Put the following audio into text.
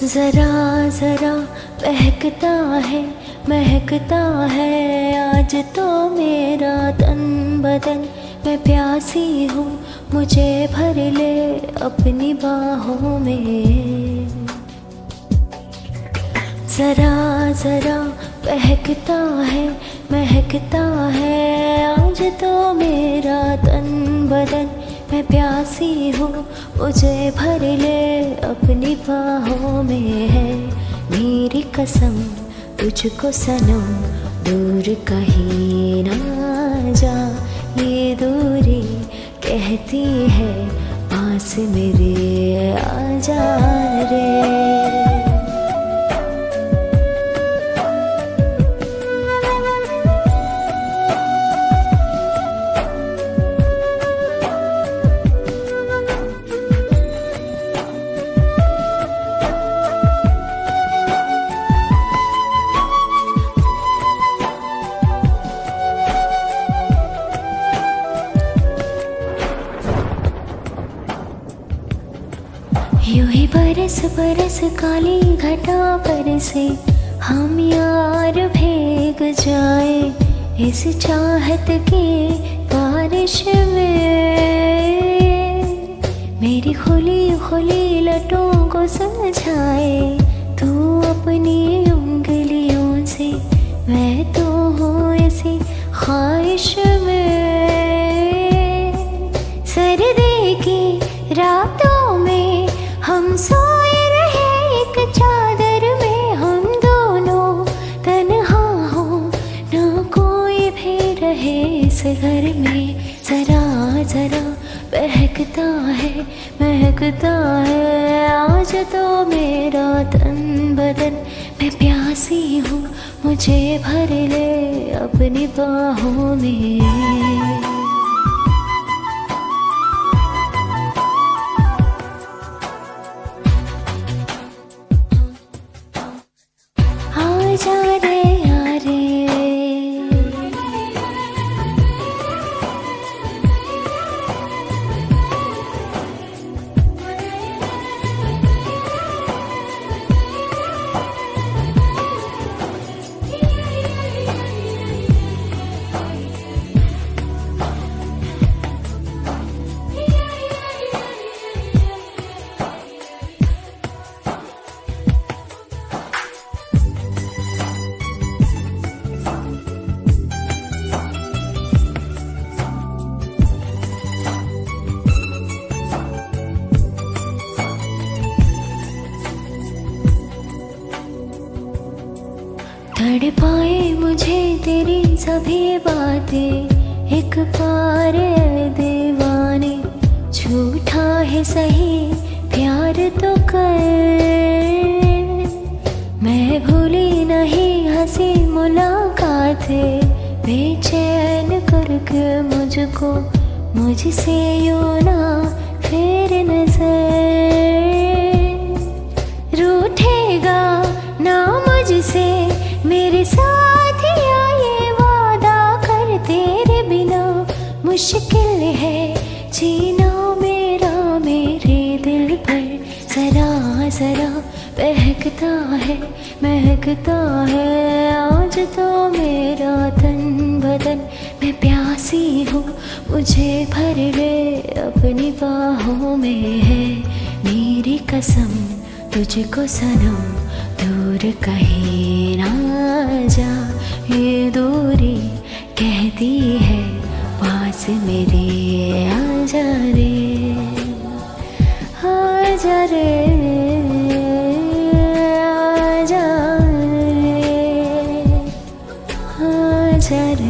जरा जरा बहकता है महकता है आज तो मेरा तन बदन। मैं प्यासी हूँ मुझे भर ले अपनी बाहों में। जरा जरा बहकता है महकता है आज तो मेरा तन बदन। मैं प्यासी हूँ मुझे भर ले अपनी बाहों में। है मेरी कसम तुझको सनम दूर कहीं ना जा। ये दूरी कहती है पास मेरे आजा रे। यूं ही बरस बरस काली घटा पर से हम यार भीग जाए इस चाहत की बारिश में। मेरी खुली खुली लटों को सुलझाए तू अपनी उंगलियों से। मैं तो हूँ इसी ख्वाहिश में। सर्दी की रातों में हम सोए रहे एक चादर में। हम दोनों तन्हा हो ना कोई भी रहे इस घर में। जरा जरा बहकता है महकता है आज तो मेरा तन बदन। मैं प्यासी हूँ मुझे भर ले अपनी बाहों में। आजा रे यारे तड़ पाए मुझे तेरी सभी बातें एक बार दीवाने। झूठा है सही प्यार तो कर। मैं भूली नहीं हंसी मुलाकातें बेचैन करके मुझको मुझसे यूं ना फेर नजर। रूठेगा ना मुझसे मेरे साथ या ये वादा कर। तेरे बिना मुश्किल है जीना मेरा मेरे दिल पर। जरा जरा बहकता है महकता है आज तो मेरा तन बदन। मैं प्यासी हूँ मुझे भर ले अपनी बाहों में। है मेरी कसम तुझको सनम दूर कहीं ना जा। ये दूरी कहती है पास मेरे आजा रे आजा रे आजा रे आजा रे।